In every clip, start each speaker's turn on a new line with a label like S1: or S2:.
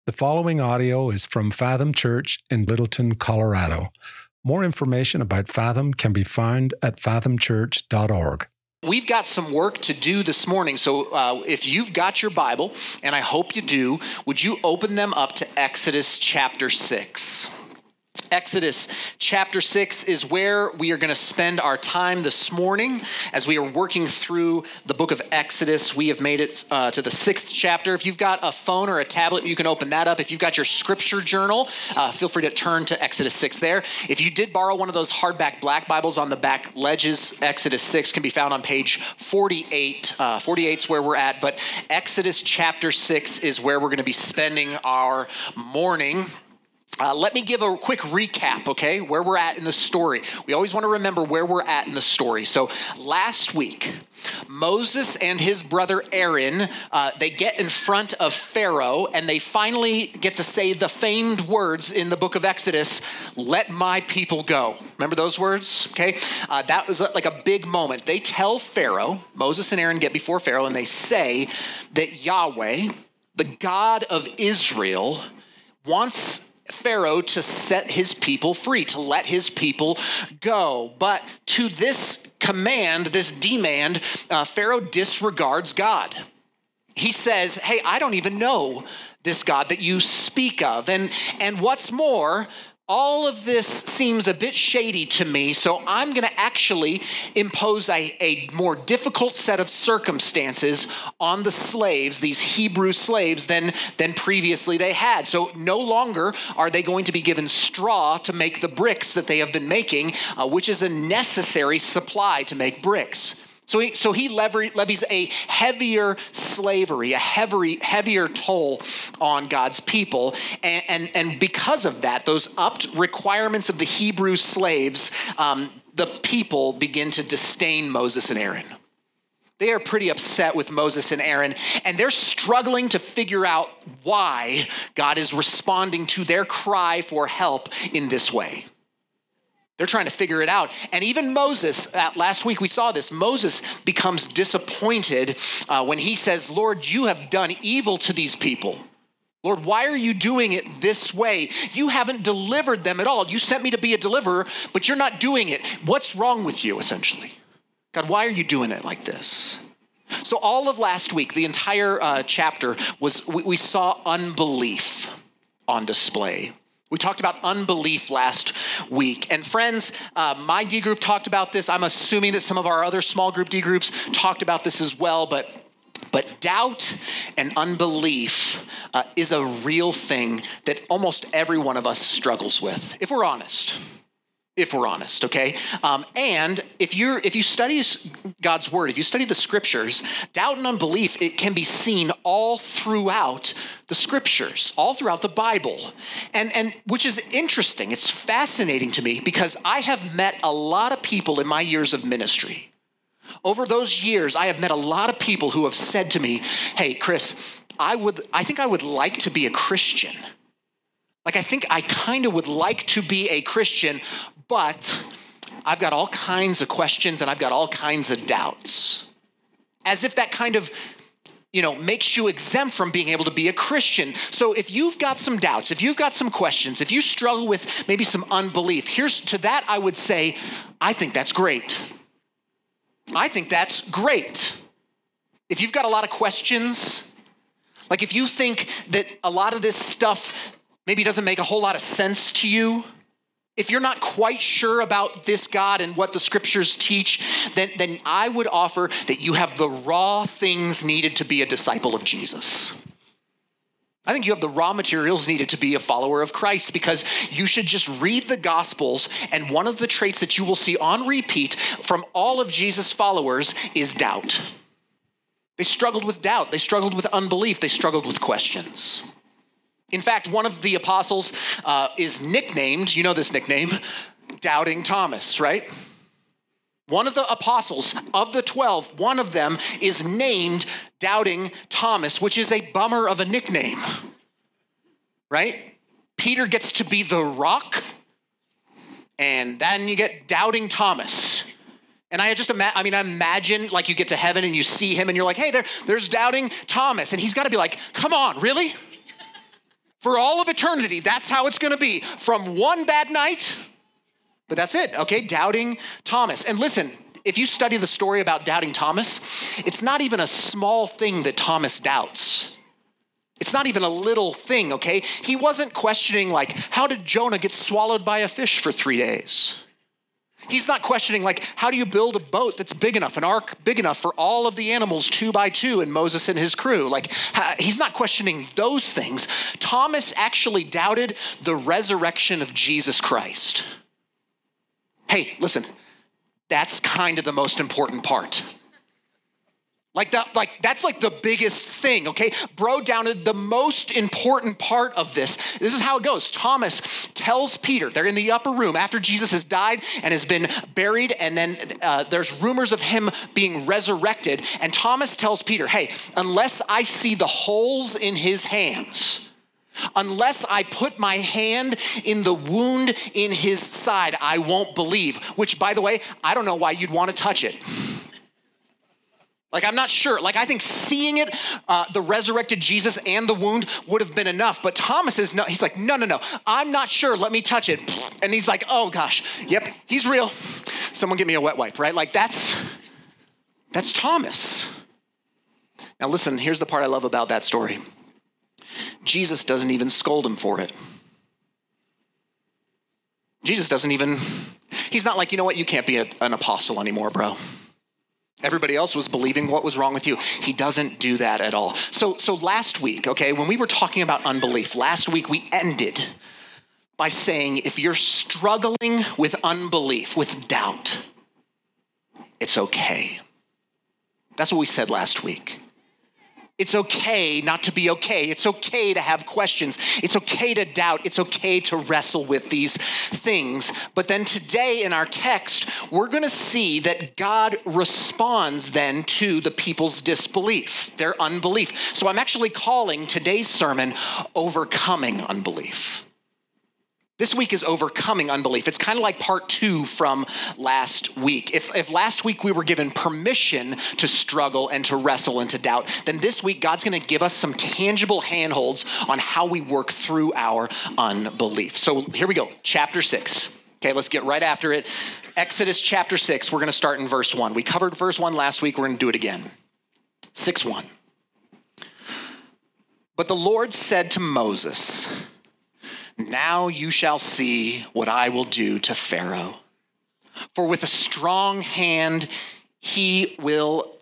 S1: The following audio is from Fathom Church in Littleton, Colorado. More information about Fathom can be found at fathomchurch.org.
S2: We've got some work to do this morning, so if you've got your Bible, and I hope you do, would you open them up to Exodus chapter 6? Exodus chapter 6 is where we are going to spend our time this morning as we are working through the book of Exodus. We have made it to the 6th chapter. If you've got a phone or a tablet, you can open that up. If you've got your scripture journal, feel free to turn to Exodus 6 there. If you did borrow one of those hardback black Bibles on the back ledges, Exodus 6 can be found on page 48. 48 is where we're at, but Exodus chapter 6 is where we're going to be spending our morning. Let me give a quick recap, okay, where we're at in the story. We always want to remember where we're at in the story. So last week, Moses and his brother Aaron, they get in front of Pharaoh, and they finally get to say the famed words in the book of Exodus, "Let my people go." Remember those words? Okay, that was like a big moment. They tell Pharaoh, Moses and Aaron get before Pharaoh, and they say that Yahweh, the God of Israel, wants Pharaoh to set his people free, to let his people go. But to this command, this demand, Pharaoh disregards God. He says, hey, I don't even know this God that you speak of. And what's more, all of this seems a bit shady to me, so I'm going to actually impose a more difficult set of circumstances on the slaves, these Hebrew slaves, than previously they had. So no longer are they going to be given straw to make the bricks that they have been making, which is a necessary supply to make bricks. So he levies a heavier slavery, a heavier toll on God's people. And because of that, those upped requirements of the Hebrew slaves, the people begin to disdain Moses and Aaron. They are pretty upset with Moses and Aaron, and they're struggling to figure out why God is responding to their cry for help in this way. They're trying to figure it out. And even Moses, last week we saw this, Moses becomes disappointed when he says, Lord, you have done evil to these people. Lord, why are you doing it this way? You haven't delivered them at all. You sent me to be a deliverer, but you're not doing it. What's wrong with you, essentially? God, why are you doing it like this? So all of last week, the entire chapter, we saw unbelief on display. We talked about unbelief last week. And friends, my D group talked about this. I'm assuming that some of our other small group D groups talked about this as well. But doubt and unbelief is a real thing that almost every one of us struggles with, if we're honest. Okay? And if you study God's word, if you study the scriptures, doubt and unbelief, it can be seen all throughout the scriptures, all throughout the Bible. And which is interesting. It's fascinating to me because I have met a lot of people in my years of ministry. Over those years, I have met a lot of people who have said to me, hey, Chris, I think I would like to be a Christian. Like, I think I kind of would like to be a Christian, but I've got all kinds of questions and I've got all kinds of doubts. As if that kind of, makes you exempt from being able to be a Christian. So if you've got some doubts, if you've got some questions, if you struggle with maybe some unbelief, to that I would say, I think that's great. I think that's great. If you've got a lot of questions, like if you think that a lot of this stuff maybe doesn't make a whole lot of sense to you, if you're not quite sure about this God and what the scriptures teach, then I would offer that you have the raw things needed to be a disciple of Jesus. I think you have the raw materials needed to be a follower of Christ because you should just read the Gospels, and one of the traits that you will see on repeat from all of Jesus' followers is doubt. They struggled with doubt. They struggled with unbelief. They struggled with questions. In fact, one of the apostles is nicknamed, you know this nickname, Doubting Thomas, right? One of the apostles of the 12, one of them is named Doubting Thomas, which is a bummer of a nickname, right? Peter gets to be the rock, and then you get Doubting Thomas. And I imagine like you get to heaven and you see him and you're like, hey, there's Doubting Thomas. And he's got to be like, come on, really? For all of eternity, that's how it's going to be. From one bad night, but that's it, okay? Doubting Thomas. And listen, if you study the story about doubting Thomas, it's not even a small thing that Thomas doubts. It's not even a little thing, okay? He wasn't questioning like, how did Jonah get swallowed by a fish for 3 days? He's not questioning like, how do you build a boat that's big enough, an ark big enough for all of the animals 2 by 2 and Moses and his crew? Like, he's not questioning those things. Thomas actually doubted the resurrection of Jesus Christ. Hey, listen, that's kind of the most important part. That's like the biggest thing, okay? Bro doubted the most important part of this. This is how it goes. Thomas tells Peter, they're in the upper room after Jesus has died and has been buried, and then there's rumors of him being resurrected. And Thomas tells Peter, hey, unless I see the holes in his hands, unless I put my hand in the wound in his side, I won't believe. Which, by the way, I don't know why you'd want to touch it. Like, I'm not sure. Like, I think seeing it, the resurrected Jesus and the wound would have been enough. But Thomas is no, he's like, no. I'm not sure. Let me touch it. And he's like, oh gosh, yep, he's real. Someone get me a wet wipe, right? Like, that's Thomas. Now listen, here's the part I love about that story. Jesus doesn't even scold him for it. Jesus doesn't even, he's not like, you know what, you can't be an apostle anymore, bro. Everybody else was believing what was wrong with you. He doesn't do that at all. So last week, okay, when we were talking about unbelief, last week we ended by saying if you're struggling with unbelief, with doubt, it's okay. That's what we said last week. It's okay not to be okay. It's okay to have questions. It's okay to doubt. It's okay to wrestle with these things. But then today in our text, we're going to see that God responds then to the people's disbelief, their unbelief. So I'm actually calling today's sermon Overcoming Unbelief. This week is overcoming unbelief. It's kind of like part 2 from last week. If last week we were given permission to struggle and to wrestle and to doubt, then this week God's going to give us some tangible handholds on how we work through our unbelief. So here we go, chapter 6. Okay, let's get right after it. Exodus chapter 6, we're going to start in verse 1. We covered verse 1 last week. We're going to do it again. 6:1. But the Lord said to Moses, now you shall see what I will do to Pharaoh. For with a strong hand, he will,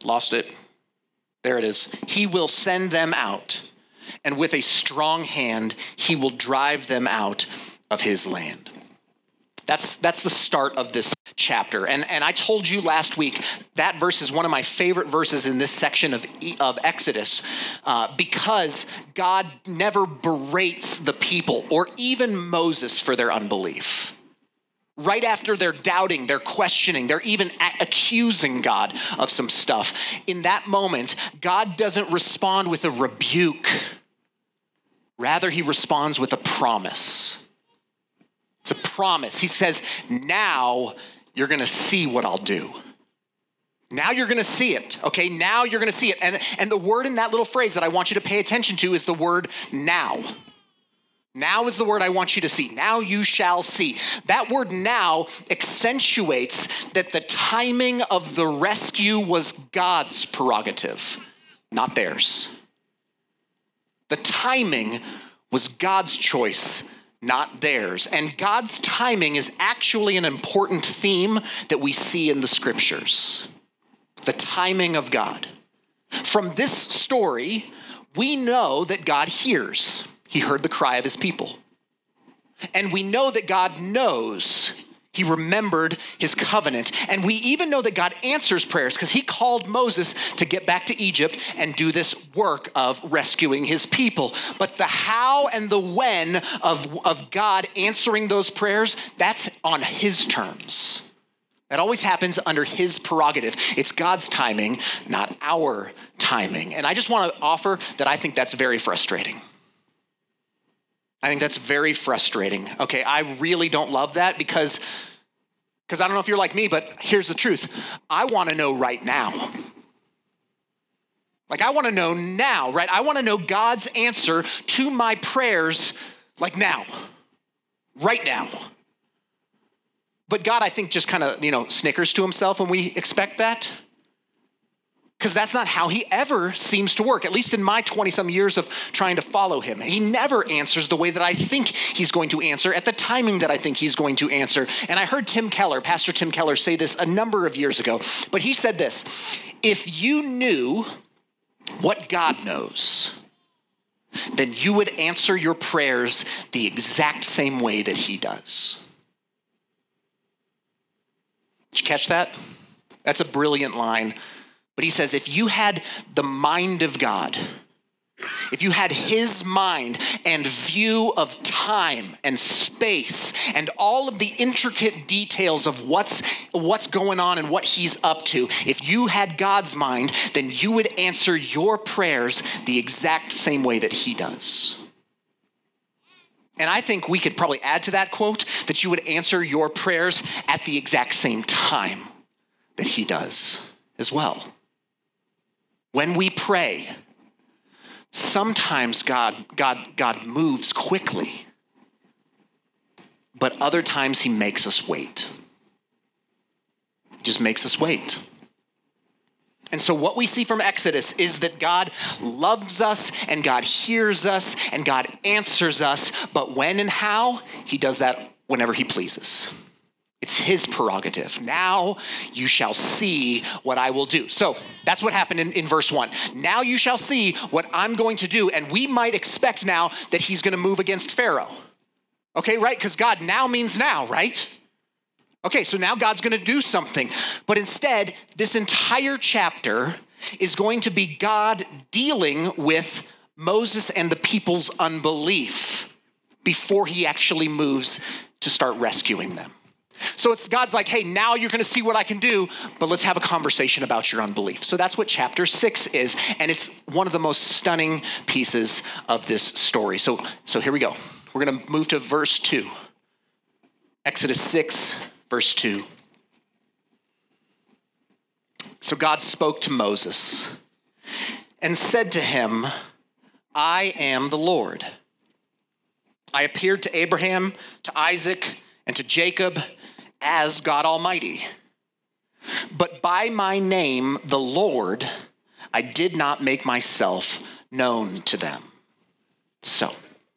S2: There it is. He will send them out. And with a strong hand, he will drive them out of his land. That's the start of this chapter. And I told you last week, that verse is one of my favorite verses in this section of Exodus because God never berates the people or even Moses for their unbelief. Right after they're doubting, they're questioning, they're even accusing God of some stuff. In that moment, God doesn't respond with a rebuke. Rather, he responds with a promise. It's a promise. He says, now you're going to see what I'll do. Now you're going to see it, okay? Now you're going to see it. And the word in that little phrase that I want you to pay attention to is the word now. Now is the word I want you to see. Now you shall see. That word now accentuates that the timing of the rescue was God's prerogative, not theirs. The timing was God's choice, not theirs. And God's timing is actually an important theme that we see in the scriptures. The timing of God. From this story, we know that God hears. He heard the cry of his people. And we know that God knows. He remembered his covenant. And we even know that God answers prayers because he called Moses to get back to Egypt and do this work of rescuing his people. But the how and the when of God answering those prayers, that's on his terms. That always happens under his prerogative. It's God's timing, not our timing. And I just want to offer that I think that's very frustrating. I think that's very frustrating. Okay, I really don't love that because I don't know if you're like me, but here's the truth. I want to know right now. Like, I want to know now, right? I want to know God's answer to my prayers, like now, right now. But God, I think, just kind of, snickers to himself when we expect that. Because that's not how he ever seems to work, at least in my 20-some years of trying to follow him. He never answers the way that I think he's going to answer, at the timing that I think he's going to answer. And I heard Pastor Tim Keller, say this a number of years ago. But he said this: if you knew what God knows, then you would answer your prayers the exact same way that he does. Did you catch that? That's a brilliant line. But he says, if you had the mind of God, if you had his mind and view of time and space and all of the intricate details of what's going on and what he's up to, if you had God's mind, then you would answer your prayers the exact same way that he does. And I think we could probably add to that quote that you would answer your prayers at the exact same time that he does as well. When we pray, sometimes God moves quickly, but other times he makes us wait. He just makes us wait. And so what we see from Exodus is that God loves us and God hears us and God answers us, but when and how, he does that whenever he pleases. It's his prerogative. Now you shall see what I will do. So that's what happened in verse 1. Now you shall see what I'm going to do. And we might expect now that he's going to move against Pharaoh. Okay, right? Because God now means now, right? Okay, so now God's going to do something. But instead, this entire chapter is going to be God dealing with Moses and the people's unbelief before he actually moves to start rescuing them. So it's God's like, hey, now you're going to see what I can do, but let's have a conversation about your unbelief. So that's what chapter 6 is, and it's one of the most stunning pieces of this story. So here we go. We're going to move to verse 2. Exodus 6, verse 2. So God spoke to Moses and said to him, I am the Lord. I appeared to Abraham, to Isaac, and to Jacob as God Almighty. But by my name, the Lord, I did not make myself known to them. So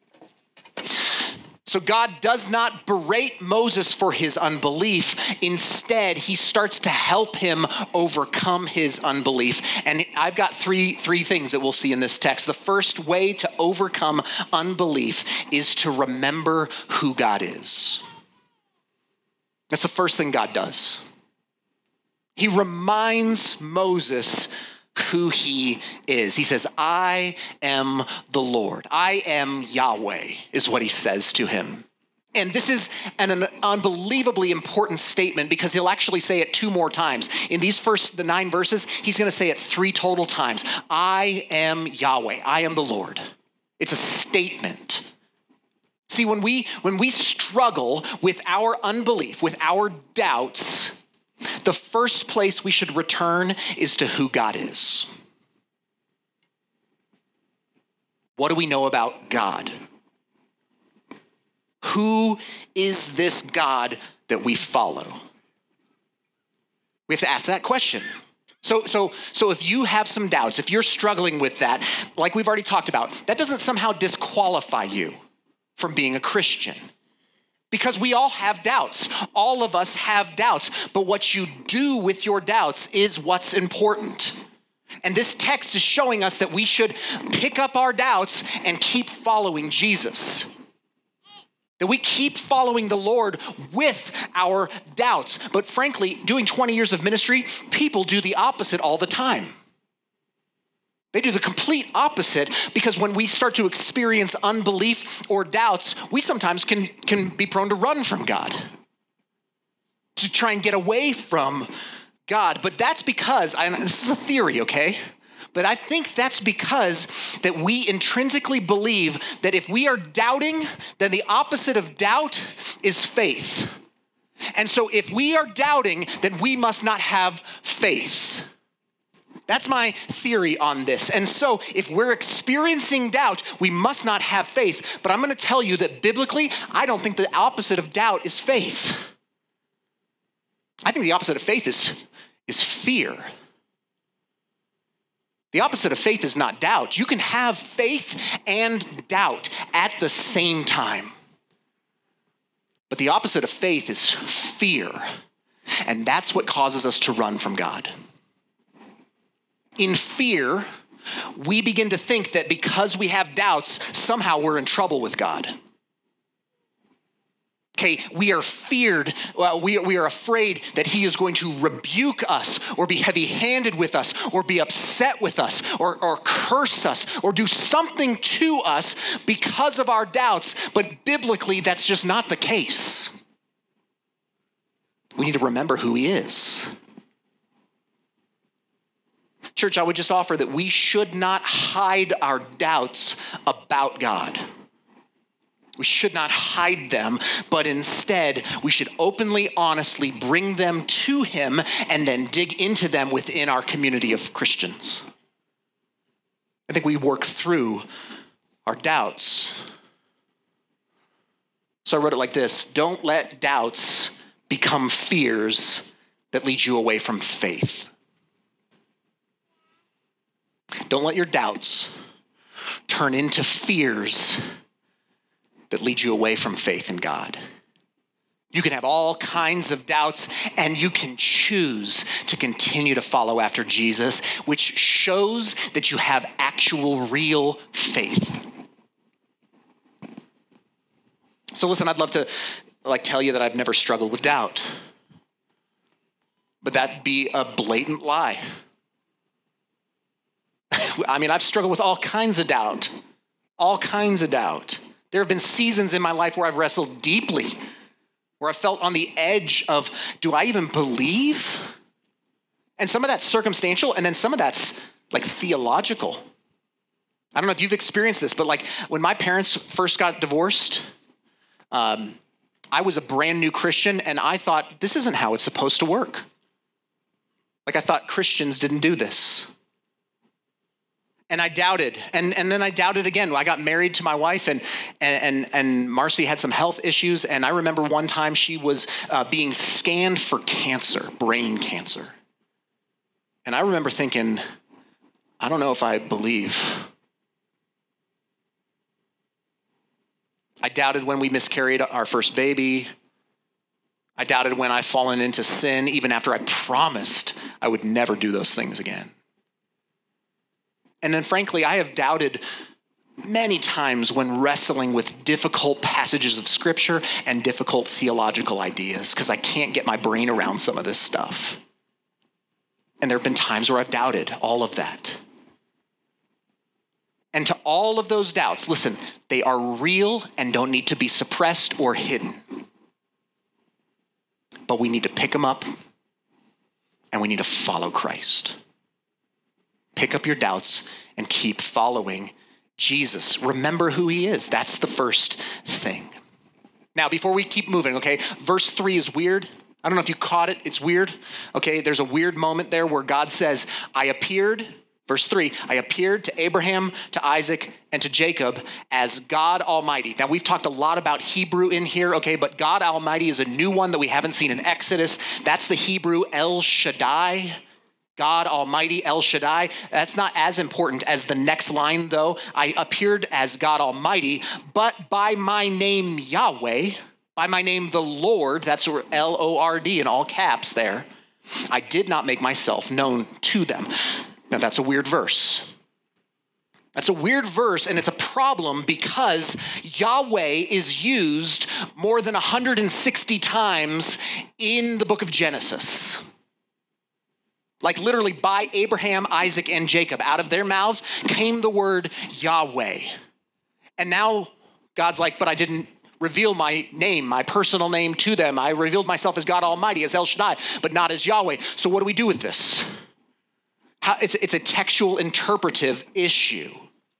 S2: God does not berate Moses for his unbelief. Instead, he starts to help him overcome his unbelief. And I've got three things that we'll see in this text. The first way to overcome unbelief is to remember who God is. That's the first thing God does. He reminds Moses who he is. He says, I am the Lord. I am Yahweh, is what he says to him. And this is an unbelievably important statement because he'll actually say it 2 more times. In the 9 verses, he's going to say it 3 total times. I am Yahweh. I am the Lord. It's a statement. See, when we struggle with our unbelief, with our doubts, the first place we should return is to who God is. What do we know about God? Who is this God that we follow? We have to ask that question. So if you have some doubts, if you're struggling with that, like we've already talked about, that doesn't somehow disqualify you from being a Christian. Because we all have doubts. All of us have doubts. But what you do with your doubts is what's important. And this text is showing us that we should pick up our doubts and keep following Jesus. That we keep following the Lord with our doubts. But frankly, doing 20 years of ministry, people do the opposite all the time. They do the complete opposite because when we start to experience unbelief or doubts, we sometimes can be prone to run from God, to try and get away from God. But that's because, this is a theory, okay? But I think that's because that we intrinsically believe that if we are doubting, then the opposite of doubt is faith. And so if we are doubting, then we must not have faith. That's my theory on this. And so if we're experiencing doubt, we must not have faith. But I'm going to tell you that biblically, I don't think the opposite of doubt is faith. I think the opposite of faith is fear. The opposite of faith is not doubt. You can have faith and doubt at the same time. But the opposite of faith is fear. And that's what causes us to run from God. In fear, we begin to think that because we have doubts, somehow we're in trouble with God. Okay, we are feared, we are afraid that he is going to rebuke us or be heavy-handed with us or be upset with us or curse us or do something to us because of our doubts. But biblically, that's just not the case. We need to remember who he is. Church, I would just offer that we should not hide our doubts about God. We should not hide them, but instead we should openly, honestly bring them to him and then dig into them within our community of Christians. I think we work through our doubts. So I wrote it like this: don't let doubts become fears that lead you away from faith. Don't let your doubts turn into fears that lead you away from faith in God. You can have all kinds of doubts, and you can choose to continue to follow after Jesus, which shows that you have actual, real faith. So listen, I'd love to tell you that I've never struggled with doubt, but that'd be a blatant lie. I mean, I've struggled with all kinds of doubt. There have been seasons in my life where I've wrestled deeply, where I felt on the edge of, do I even believe? And some of that's circumstantial, and then some of that's theological. I don't know if you've experienced this, but when my parents first got divorced, I was a brand new Christian, and I thought, this isn't how it's supposed to work. I thought Christians didn't do this. And I doubted, and then I doubted again. I got married to my wife, and Marcy had some health issues, and I remember one time she was being scanned for cancer, brain cancer. And I remember thinking, I don't know if I believe. I doubted when we miscarried our first baby. I doubted when I've fallen into sin, even after I promised I would never do those things again. And then frankly, I have doubted many times when wrestling with difficult passages of scripture and difficult theological ideas because I can't get my brain around some of this stuff. And there have been times where I've doubted all of that. And to all of those doubts, listen, they are real and don't need to be suppressed or hidden. But we need to pick them up and we need to follow Christ. Pick up your doubts and keep following Jesus. Remember who he is. That's the first thing. Now, before we keep moving, okay, verse 3 is weird. I don't know if you caught it. It's weird. Okay, there's a weird moment there where God says, verse 3, I appeared to Abraham, to Isaac, and to Jacob as God Almighty. Now, we've talked a lot about Hebrew in here, okay, but God Almighty is a new one that we haven't seen in Exodus. That's the Hebrew El Shaddai. God Almighty, El Shaddai. That's not as important as the next line, though. I appeared as God Almighty, but by my name Yahweh, by my name the Lord, that's L-O-R-D in all caps there, I did not make myself known to them. Now, that's a weird verse. That's a weird verse, and it's a problem because Yahweh is used more than 160 times in the book of Genesis. Literally by Abraham, Isaac, and Jacob. Out of their mouths came the word Yahweh. And now God's like, but I didn't reveal my name, my personal name to them. I revealed myself as God Almighty, as El Shaddai, but not as Yahweh. So what do we do with this? It's a textual interpretive issue.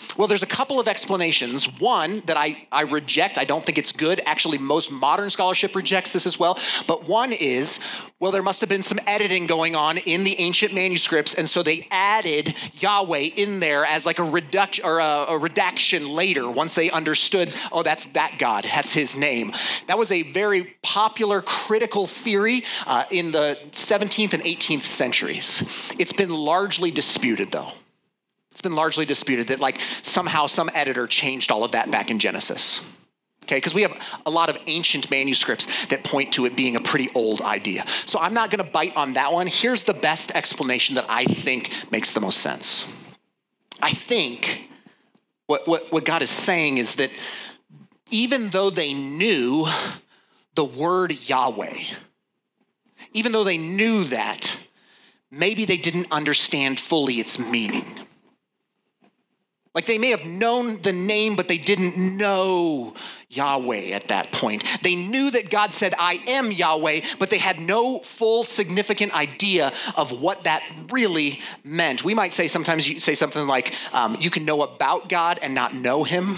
S2: Well, there's a couple of explanations. One that I reject. I don't think it's good. Actually, most modern scholarship rejects this as well. But one is, well, there must have been some editing going on in the ancient manuscripts, and so they added Yahweh in there as like a reduction or a redaction later once they understood, oh, that's that God. That's his name. That was a very popular critical theory in the 17th and 18th centuries. It's been largely disputed, though. It's been largely disputed that like somehow some editor changed all of that back in Genesis. Okay, because we have a lot of ancient manuscripts that point to it being a pretty old idea. So I'm not going to bite on that one. Here's the best explanation that I think makes the most sense. I think what God is saying is that even though they knew the word Yahweh, even though they knew that, maybe they didn't understand fully its meaning. Like they may have known the name, but they didn't know Yahweh at that point. They knew that God said, I am Yahweh, but they had no full significant idea of what that really meant. We might say sometimes you say something like, you can know about God and not know him.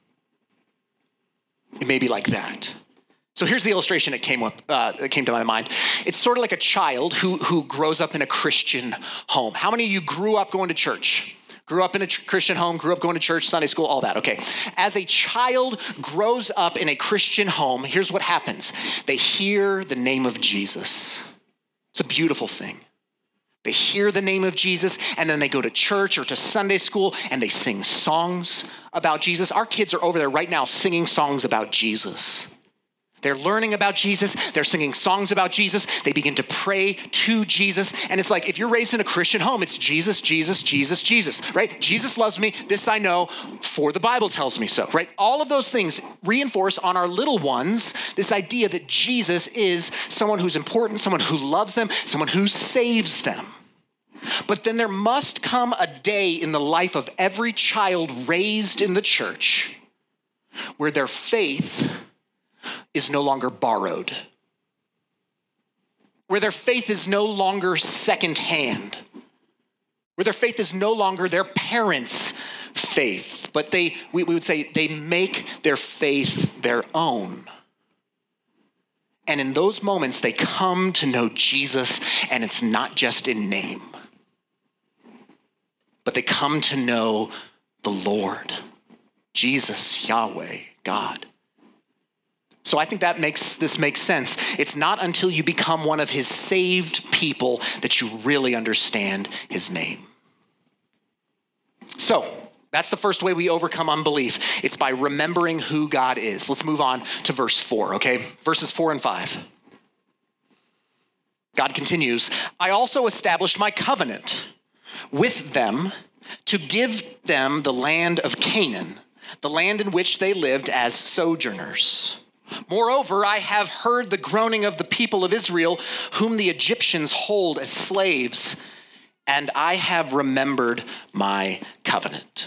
S2: It may be like that. So here's the illustration that came to my mind. It's sort of like a child who grows up in a Christian home. How many of you grew up going to church? Grew up in a Christian home, grew up going to church, Sunday school, all that, okay. As a child grows up in a Christian home, here's what happens. They hear the name of Jesus. It's a beautiful thing. They hear the name of Jesus, and then they go to church or to Sunday school, and they sing songs about Jesus. Our kids are over there right now singing songs about Jesus. They're learning about Jesus. They're singing songs about Jesus. They begin to pray to Jesus. And it's like, if you're raised in a Christian home, it's Jesus, Jesus, Jesus, Jesus, right? Jesus loves me. This I know, for the Bible tells me so, right? All of those things reinforce on our little ones this idea that Jesus is someone who's important, someone who loves them, someone who saves them. But then there must come a day in the life of every child raised in the church where their faith is no longer borrowed, where their faith is no longer secondhand, where their faith is no longer their parents' faith, but we would say they make their faith their own. And in those moments, they come to know Jesus, and it's not just in name, but they come to know the Lord, Jesus, Yahweh, God. So I think this makes sense. It's not until you become one of his saved people that you really understand his name. So that's the first way we overcome unbelief. It's by remembering who God is. Let's move on to verse 4, okay? Verses 4 and 5. God continues, I also established my covenant with them to give them the land of Canaan, the land in which they lived as sojourners. Moreover, I have heard the groaning of the people of Israel, whom the Egyptians hold as slaves, and I have remembered my covenant.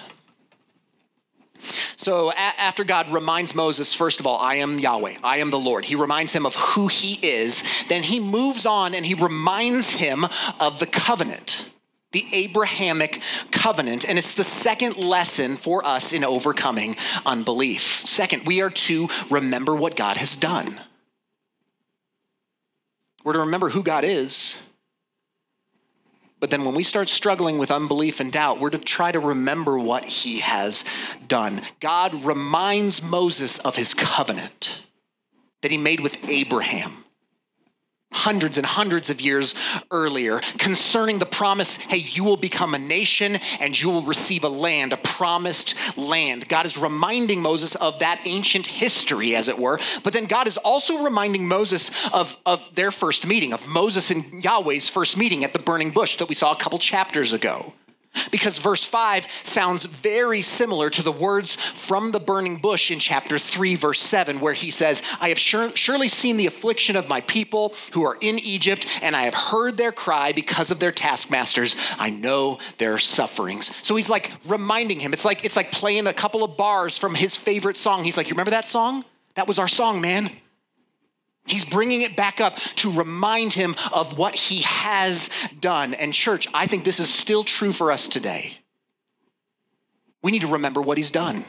S2: So after God reminds Moses, first of all, I am Yahweh, I am the Lord. He reminds him of who he is. Then he moves on and he reminds him of the covenant, the Abrahamic covenant. And it's the second lesson for us in overcoming unbelief. Second, we are to remember what God has done. We're to remember who God is. But then when we start struggling with unbelief and doubt, we're to try to remember what he has done. God reminds Moses of his covenant that he made with Abraham hundreds and hundreds of years earlier concerning the promise, hey, you will become a nation and you will receive a land, a promised land. God is reminding Moses of that ancient history, as it were. But then God is also reminding Moses of their first meeting, of Moses and Yahweh's first meeting at the burning bush that we saw a couple chapters ago. Because verse 5 sounds very similar to the words from the burning bush in chapter 3, verse 7, where he says, I have surely seen the affliction of my people who are in Egypt, and I have heard their cry because of their taskmasters. I know their sufferings. So he's like reminding him. It's like playing a couple of bars from his favorite song. He's like, you remember that song? That was our song, man. He's bringing it back up to remind him of what he has done. And church, I think this is still true for us today. We need to remember what he's done.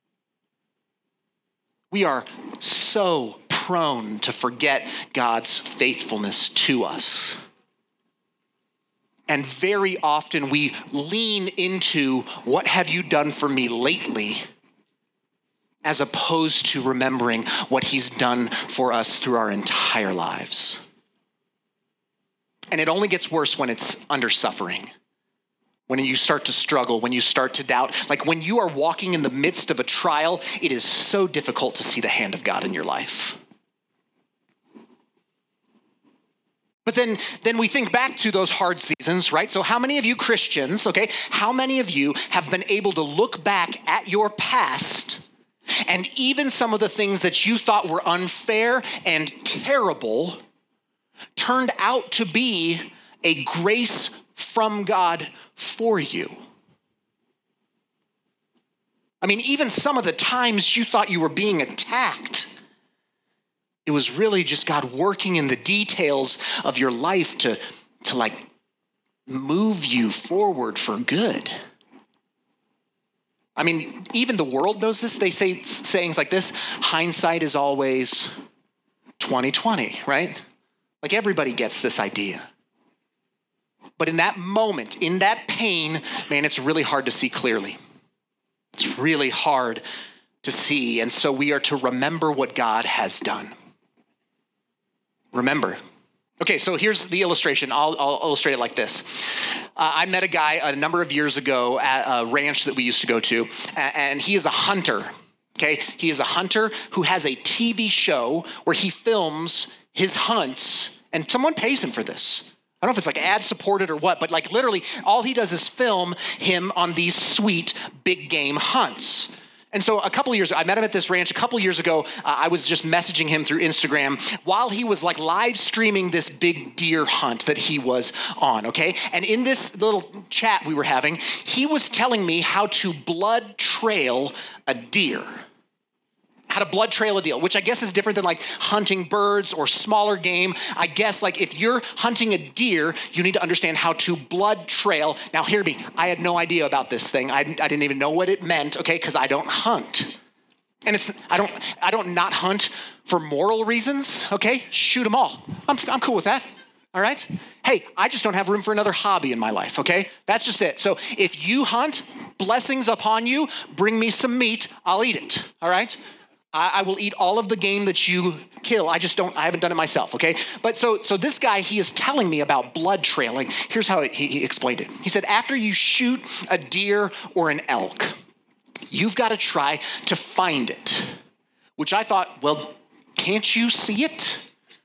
S2: We are so prone to forget God's faithfulness to us. And very often we lean into, what have you done for me lately? As opposed to remembering what he's done for us through our entire lives. And it only gets worse when it's under suffering. When you start to struggle, when you start to doubt. Like when you are walking in the midst of a trial, it is so difficult to see the hand of God in your life. But then we think back to those hard seasons, right? So how many of you Christians, okay, how many of you have been able to look back at your past and even some of the things that you thought were unfair and terrible turned out to be a grace from God for you? I mean, even some of the times you thought you were being attacked, it was really just God working in the details of your life to like move you forward for good. I mean, even the world knows this. They say sayings like this: hindsight is always 20/20, right? Like everybody gets this idea. But in that moment, in that pain, man, it's really hard to see clearly. It's really hard to see. And so we are to remember what God has done. Remember. Okay, so here's the illustration. I'll illustrate it like this. I met a guy a number of years ago at a ranch that we used to go to, and he is a hunter, okay? He is a hunter who has a TV show where he films his hunts, and someone pays him for this. I don't know if it's like ad-supported or what, but like literally all he does is film him on these sweet big game hunts. And so I met him at this ranch a couple years ago. I was just messaging him through Instagram while he was like live streaming this big deer hunt that he was on, okay? And in this little chat we were having, he was telling me how to blood trail a deer. How to blood trail a deer, which I guess is different than like hunting birds or smaller game. I guess like if you're hunting a deer, you need to understand how to blood trail. Now hear me, I had no idea about this thing. I didn't even know what it meant, okay, because I don't hunt. And I don't not hunt for moral reasons, okay? Shoot them all. I'm cool with that, all right? Hey, I just don't have room for another hobby in my life, okay? That's just it. So if you hunt, blessings upon you, bring me some meat, I'll eat it, all right? I will eat all of the game that you kill. I haven't done it myself, okay? But so this guy, he is telling me about blood trailing. Here's how he explained it. He said, after you shoot a deer or an elk, you've got to try to find it, which I thought, well, can't you see it?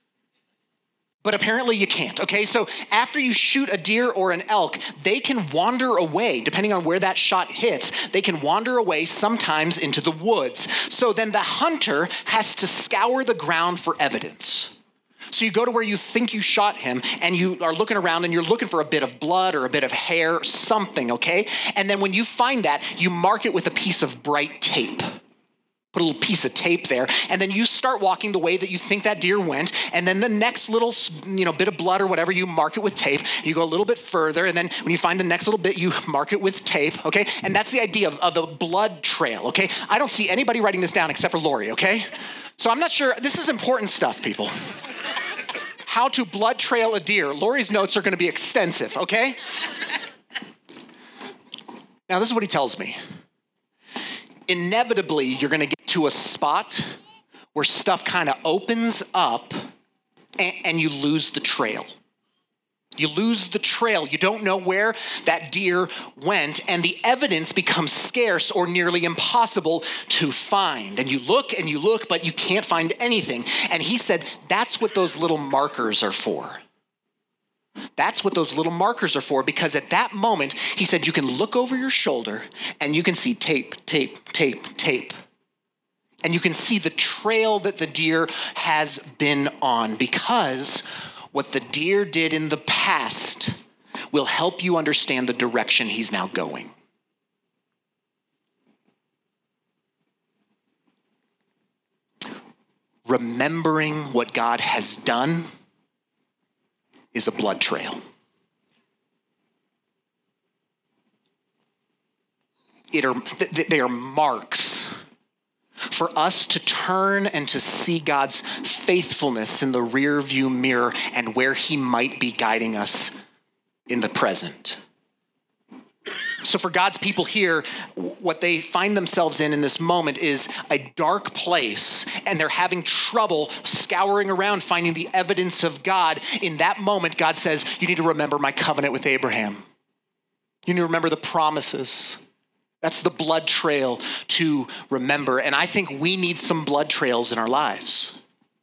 S2: But apparently you can't, okay? So after you shoot a deer or an elk, they can wander away, depending on where that shot hits. They can wander away sometimes into the woods. So then the hunter has to scour the ground for evidence. So you go to where you think you shot him and you are looking around and you're looking for a bit of blood or a bit of hair, something, okay? And then when you find that, you mark it with a piece of bright tape. Put a little piece of tape there, and then you start walking the way that you think that deer went, and then the next little, bit of blood or whatever, you mark it with tape. You go a little bit further, and then when you find the next little bit, you mark it with tape, okay? And that's the idea of a blood trail, okay? I don't see anybody writing this down except for Lori, okay? So I'm not sure. This is important stuff, people. How to blood trail a deer. Lori's notes are going to be extensive, okay? Now, this is what he tells me. Inevitably, you're going to get to a spot where stuff kind of opens up and you lose the trail. You lose the trail. You don't know where that deer went, and the evidence becomes scarce or nearly impossible to find. And you look, but you can't find anything. And he said, that's what those little markers are for. That's what those little markers are for, because at that moment, he said, you can look over your shoulder and you can see tape. And you can see the trail that the deer has been on, because what the deer did in the past will help you understand the direction he's now going. Remembering what God has done is a blood trail. they are marks for us to turn and to see God's faithfulness in the rear view mirror and where he might be guiding us in the present. So for God's people here, what they find themselves in this moment is a dark place, and they're having trouble scouring around finding the evidence of God. In that moment, God says, you need to remember my covenant with Abraham. You need to remember the promises. That's the blood trail to remember. And I think we need some blood trails in our lives.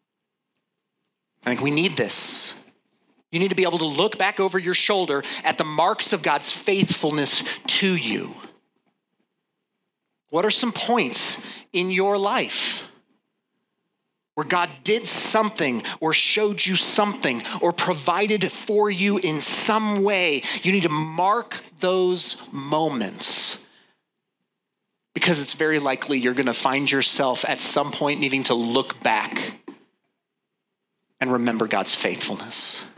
S2: I think we need this. You need to be able to look back over your shoulder at the marks of God's faithfulness to you. What are some points in your life where God did something or showed you something or provided for you in some way? You need to mark those moments, because it's very likely you're going to find yourself at some point needing to look back and remember God's faithfulness.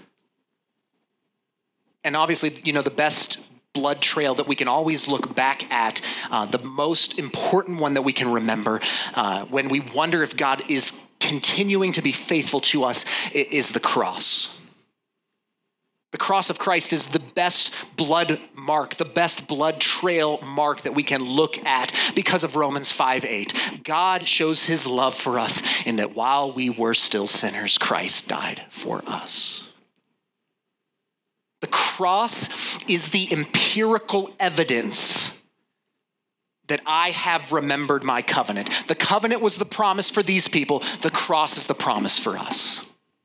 S2: And obviously, the best blood trail that we can always look back at, the most important one that we can remember when we wonder if God is continuing to be faithful to us, is the cross. The cross of Christ is the best blood mark, the best blood trail mark that we can look at because of Romans 5:8. God shows his love for us in that while we were still sinners, Christ died for us. The cross is the empirical evidence that I have remembered my covenant. The covenant was the promise for these people. The cross is the promise for us.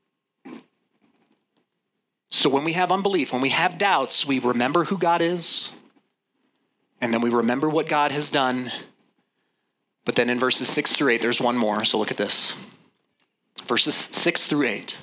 S2: So when we have unbelief, when we have doubts, we remember who God is, and then we remember what God has done. But then in verses 6 through 8, there's one more. So look at this. Verses 6 through 8.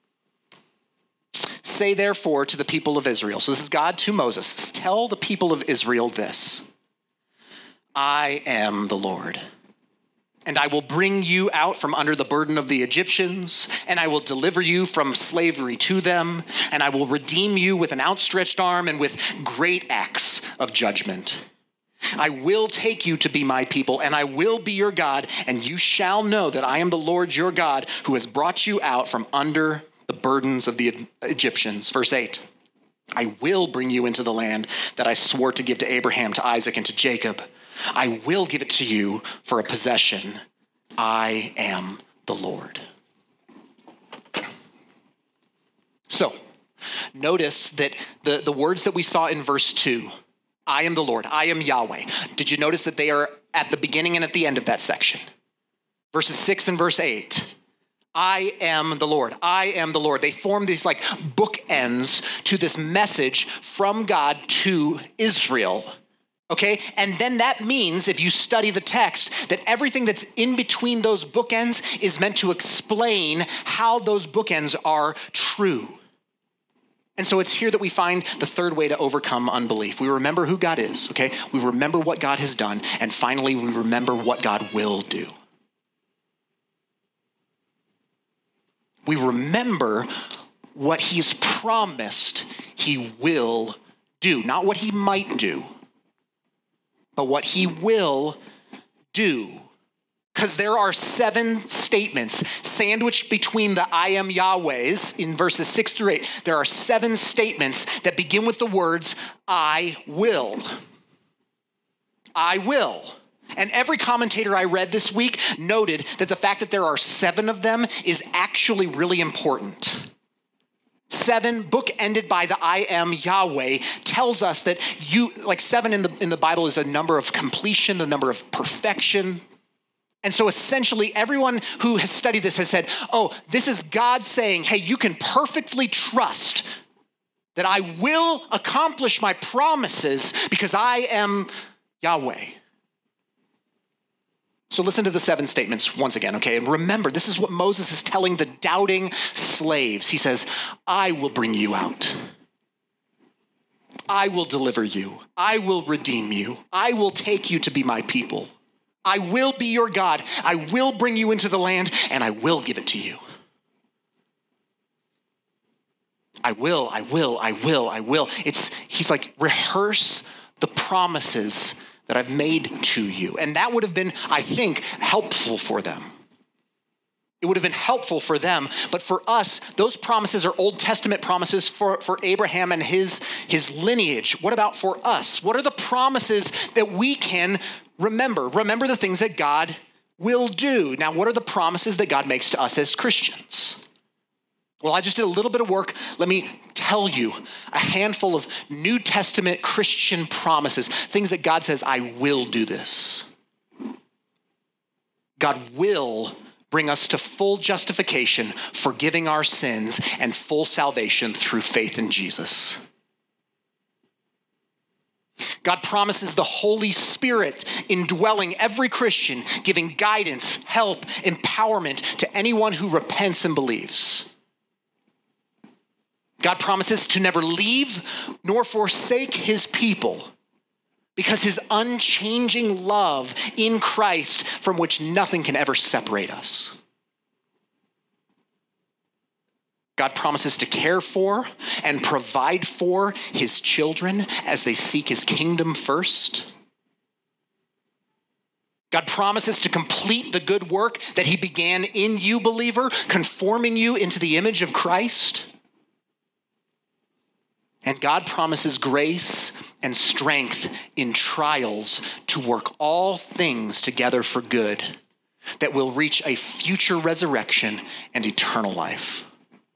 S2: Say therefore to the people of Israel. So this is God to Moses. Tell the people of Israel this. I am the Lord. And I will bring you out from under the burden of the Egyptians, and I will deliver you from slavery to them, and I will redeem you with an outstretched arm and with great acts of judgment. I will take you to be my people, and I will be your God, and you shall know that I am the Lord your God who has brought you out from under the burdens of the Egyptians. Verse 8, I will bring you into the land that I swore to give to Abraham, to Isaac, and to Jacob. I will give it to you for a possession. I am the Lord. So, notice that the words that we saw in verse 2, I am the Lord, I am Yahweh. Did you notice that they are at the beginning and at the end of that section? Verses 6 and verse 8. I am the Lord. I am the Lord. They form these like bookends to this message from God to Israel. Okay, and then that means, if you study the text, that everything that's in between those bookends is meant to explain how those bookends are true. And so it's here that we find the third way to overcome unbelief. We remember who God is, okay? We remember what God has done, and finally, we remember what God will do. We remember what he's promised he will do, not what he might do, but what he will do. Because there are 7 statements sandwiched between the I am Yahweh's in verses 6 through 8. There are 7 statements that begin with the words, I will. I will. And every commentator I read this week noted that the fact that there are 7 of them is actually really important. 7, book-ended by the I am Yahweh, tells us that 7 in the Bible is a number of completion, a number of perfection. And so essentially everyone who has studied this has said, oh, this is God saying, hey, you can perfectly trust that I will accomplish my promises because I am Yahweh. So listen to the 7 statements once again, okay? And remember, this is what Moses is telling the doubting slaves. He says, I will bring you out. I will deliver you. I will redeem you. I will take you to be my people. I will be your God. I will bring you into the land, and I will give it to you. I will. He's like, rehearse the promises that I've made to you. And that would have been, I think, helpful for them. It would have been helpful for them. But for us, those promises are Old Testament promises for Abraham and his lineage. What about for us? What are the promises that we can remember? Remember the things that God will do. Now, what are the promises that God makes to us as Christians? Well, I just did a little bit of work. Let me tell you a handful of New Testament Christian promises, things that God says, I will do this. God will bring us to full justification, forgiving our sins, and full salvation through faith in Jesus. God promises the Holy Spirit indwelling every Christian, giving guidance, help, empowerment to anyone who repents and believes. God promises to never leave nor forsake his people because his unchanging love in Christ from which nothing can ever separate us. God promises to care for and provide for his children as they seek his kingdom first. God promises to complete the good work that he began in you, believer, conforming you into the image of Christ. And God promises grace and strength in trials to work all things together for good that will reach a future resurrection and eternal life.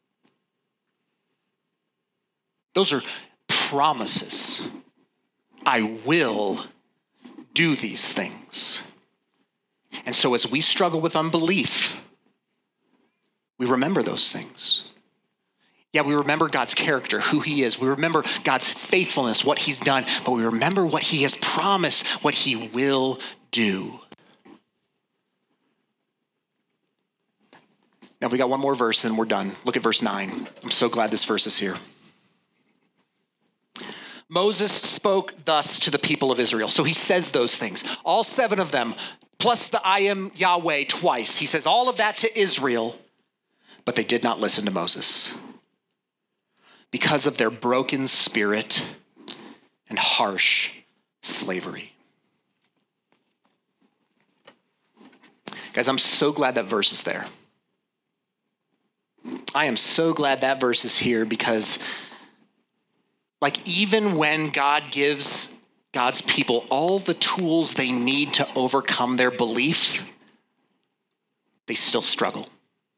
S2: Those are promises. I will do these things. And so as we struggle with unbelief, we remember those things. Yeah, we remember God's character, who he is. We remember God's faithfulness, what he's done, but we remember what he has promised, what he will do. Now we got one more verse and we're done. Look at verse 9. I'm so glad this verse is here. Moses spoke thus to the people of Israel. So he says those things, all 7 of them, plus the I am Yahweh twice. He says all of that to Israel, but they did not listen to Moses because of their broken spirit and harsh slavery. Guys, I'm so glad that verse is there. I am so glad that verse is here because even when God gives God's people all the tools they need to overcome their belief, they still struggle.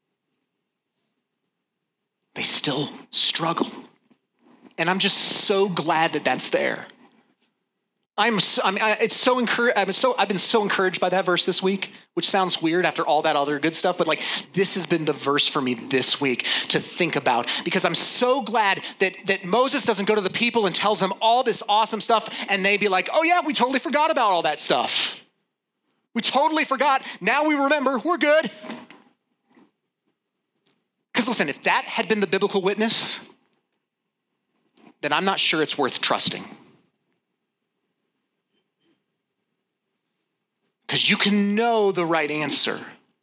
S2: They still struggle. And I'm just so glad that that's there. I've been so encouraged by that verse this week, which sounds weird after all that other good stuff, but this has been the verse for me this week to think about, because I'm so glad that Moses doesn't go to the people and tells them all this awesome stuff and they be like, oh yeah, we totally forgot about all that stuff. We totally forgot. Now we remember, we're good. Because listen, if that had been the biblical witness, then I'm not sure it's worth trusting. Because you can know the right answer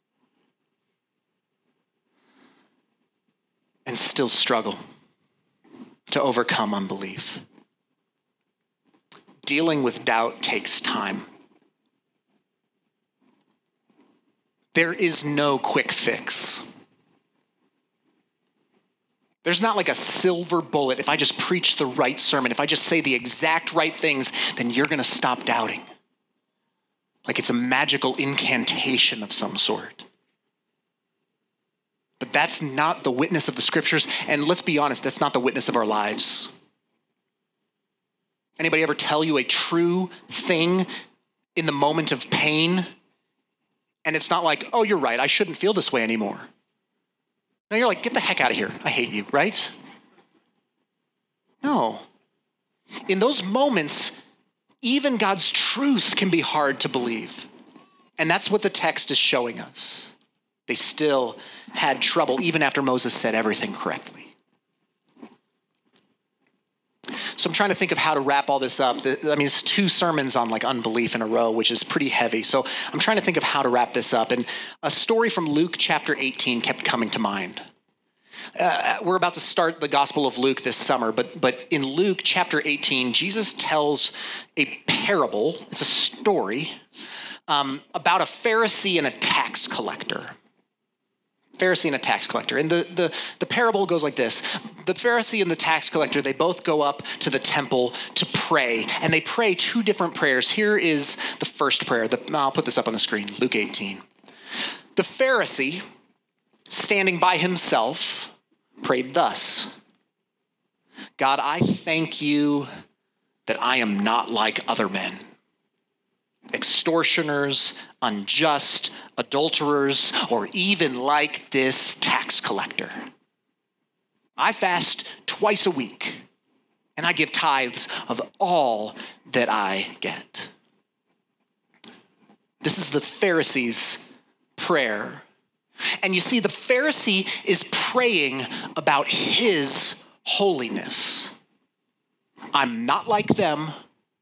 S2: and still struggle to overcome unbelief. Dealing with doubt takes time. There is no quick fix. There's not a silver bullet. If I just preach the right sermon, if I just say the exact right things, then you're going to stop doubting. It's a magical incantation of some sort. But that's not the witness of the scriptures. And let's be honest, that's not the witness of our lives. Anybody ever tell you a true thing in the moment of pain? And it's not oh, you're right, I shouldn't feel this way anymore. No, you're get the heck out of here. I hate you, right? No. In those moments, even God's truth can be hard to believe. And that's what the text is showing us. They still had trouble, even after Moses said everything correctly. So I'm trying to think of how to wrap all this up. It's 2 sermons on unbelief in a row, which is pretty heavy. So I'm trying to think of how to wrap this up. And a story from Luke chapter 18 kept coming to mind. We're about to start the Gospel of Luke this summer, but in Luke chapter 18, Jesus tells a parable. It's a story about a Pharisee and a tax collector. Pharisee and a tax collector. And the parable goes like this. The Pharisee and the tax collector, they both go up to the temple to pray, and they pray two different prayers. Here is the first prayer. I'll put this up on the screen, Luke 18. The Pharisee, standing by himself, prayed thus: God, I thank you that I am not like other men, extortioners, unjust, adulterers, or even like this tax collector. I fast twice a week, and I give tithes of all that I get. This is the Pharisee's prayer. And you see, the Pharisee is praying about his holiness. I'm not like them,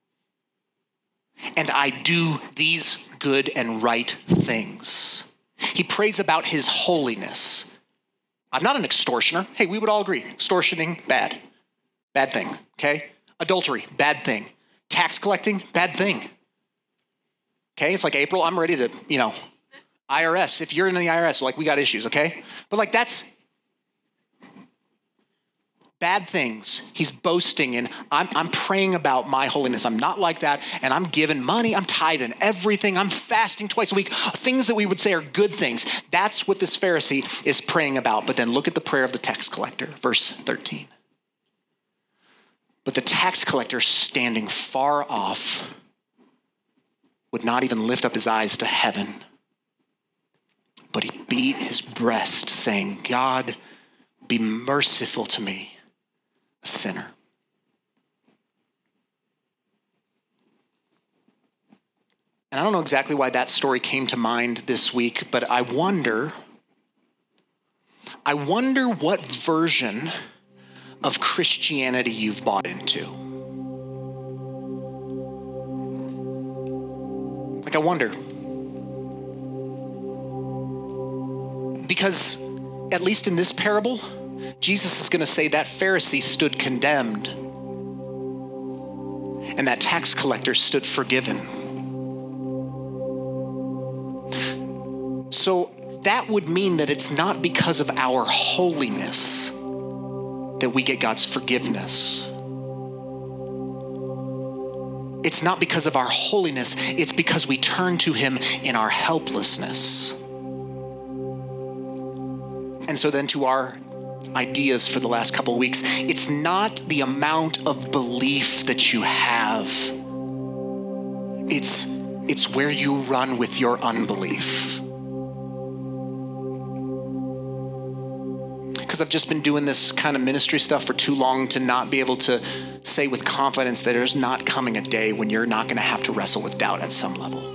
S2: and I do these good and right things. He prays about his holiness. I'm not an extortioner. Hey, we would all agree. Extortioning, bad. Bad thing, okay? Adultery, bad thing. Tax collecting, bad thing. Okay, it's like April, I'm ready to, IRS. If you're in the IRS, we got issues, okay? But that's bad things. He's boasting, and I'm praying about my holiness. I'm not like that, and I'm giving money. I'm tithing everything. I'm fasting twice a week. Things that we would say are good things. That's what this Pharisee is praying about. But then look at the prayer of the tax collector, verse 13. But the tax collector, standing far off, would not even lift up his eyes to heaven, but he beat his breast, saying, God, be merciful to me, a sinner. And I don't know exactly why that story came to mind this week, but I wonder what version of Christianity you've bought into. I wonder. Because at least in this parable, Jesus is going to say that Pharisee stood condemned and that tax collector stood forgiven. So that would mean that it's not because of our holiness that we get God's forgiveness. It's not because of our holiness, it's because we turn to him in our helplessness. And so then to our ideas for the last couple of weeks, it's not the amount of belief that you have. It's where you run with your unbelief. Because I've just been doing this kind of ministry stuff for too long to not be able to say with confidence that there's not coming a day when you're not going to have to wrestle with doubt at some level.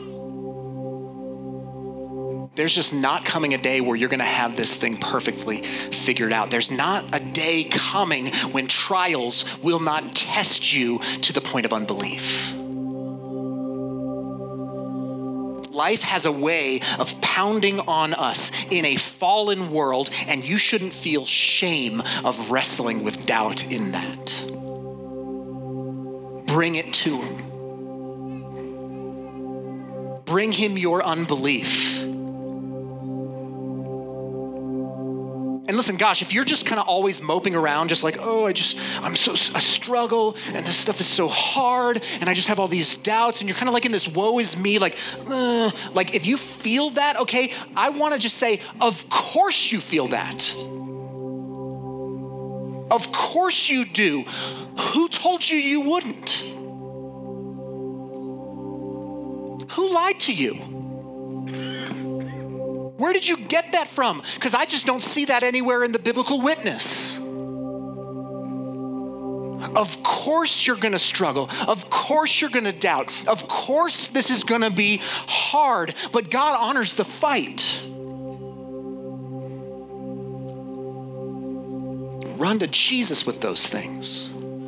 S2: There's just not coming a day where you're going to have this thing perfectly figured out. There's not a day coming when trials will not test you to the point of unbelief. Life has a way of pounding on us in a fallen world, and you shouldn't feel shame of wrestling with doubt in that. Bring it to him. Bring him your unbelief. And listen, gosh, if you're just kind of always moping around, just like, I struggle, and this stuff is so hard, and I just have all these doubts, and you're kind of like in this woe is me, like if you feel that, okay, I want to just say, of course you feel that. Of course you do. Who told you you wouldn't? Who lied to you? Where did you get that from? Because I just don't see that anywhere in the biblical witness. Of course you're going to struggle. Of course you're going to doubt. Of course this is going to be hard, but God honors the fight. Run to Jesus with those things.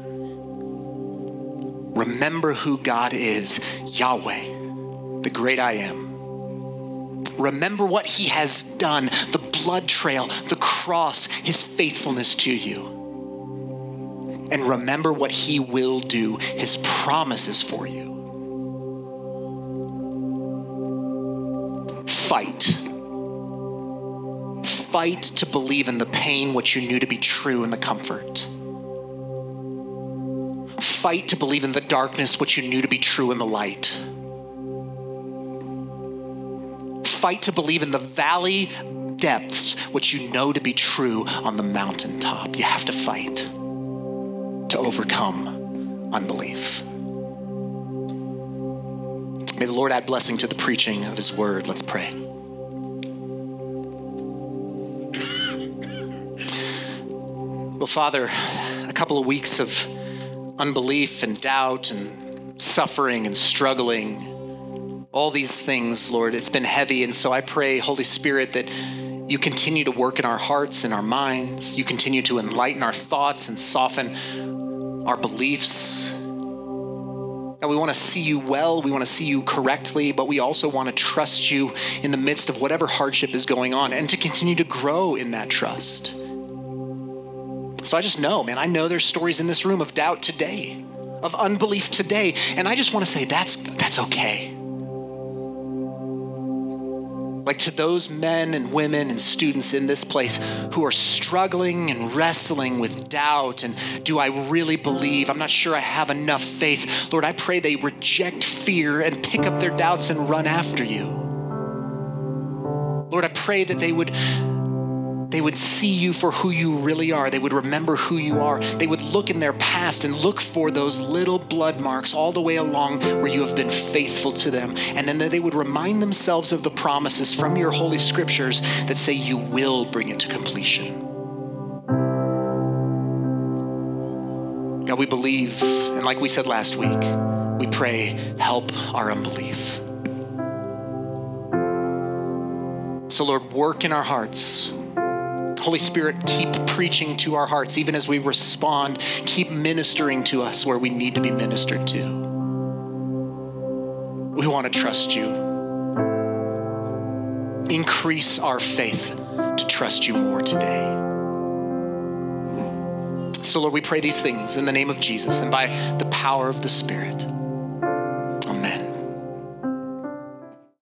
S2: Remember who God is, Yahweh, the great I am. Remember what he has done, the blood trail, the cross, his faithfulness to you. And remember what he will do, his promises for you. Fight. Fight to believe in the pain what you knew to be true and the comfort. Fight to believe in the darkness what you knew to be true in the light. Fight to believe in the valley depths what you know to be true on the mountaintop. You have to fight to overcome unbelief. May the Lord add blessing to the preaching of his word. Let's pray. Well, Father, a couple of weeks of unbelief and doubt and suffering and struggling, all these things, Lord, it's been heavy. And so I pray, Holy Spirit, that you continue to work in our hearts and our minds. You continue to enlighten our thoughts and soften our beliefs. God, we want to see you well. We want to see you correctly, but we also want to trust you in the midst of whatever hardship is going on and to continue to grow in that trust. So I just know, man, I know there's stories in this room of doubt today, of unbelief today. And I just want to say that's okay. Like to those men and women and students in this place who are struggling and wrestling with doubt and do I really believe? I'm not sure I have enough faith. Lord, I pray they reject fear and pick up their doubts and run after you. Lord, I pray that they would see you for who you really are. They would remember who you are. They would look in their past and look for those little blood marks all the way along where you have been faithful to them. And then they would remind themselves of the promises from your holy scriptures that say you will bring it to completion. God, we believe, and like we said last week, we pray, help our unbelief. So Lord, work in our hearts. Holy Spirit, keep preaching to our hearts, even as we respond. Keep ministering to us where we need to be ministered to. We want to trust you. Increase our faith to trust you more today. So Lord, we pray these things in the name of Jesus and by the power of the Spirit.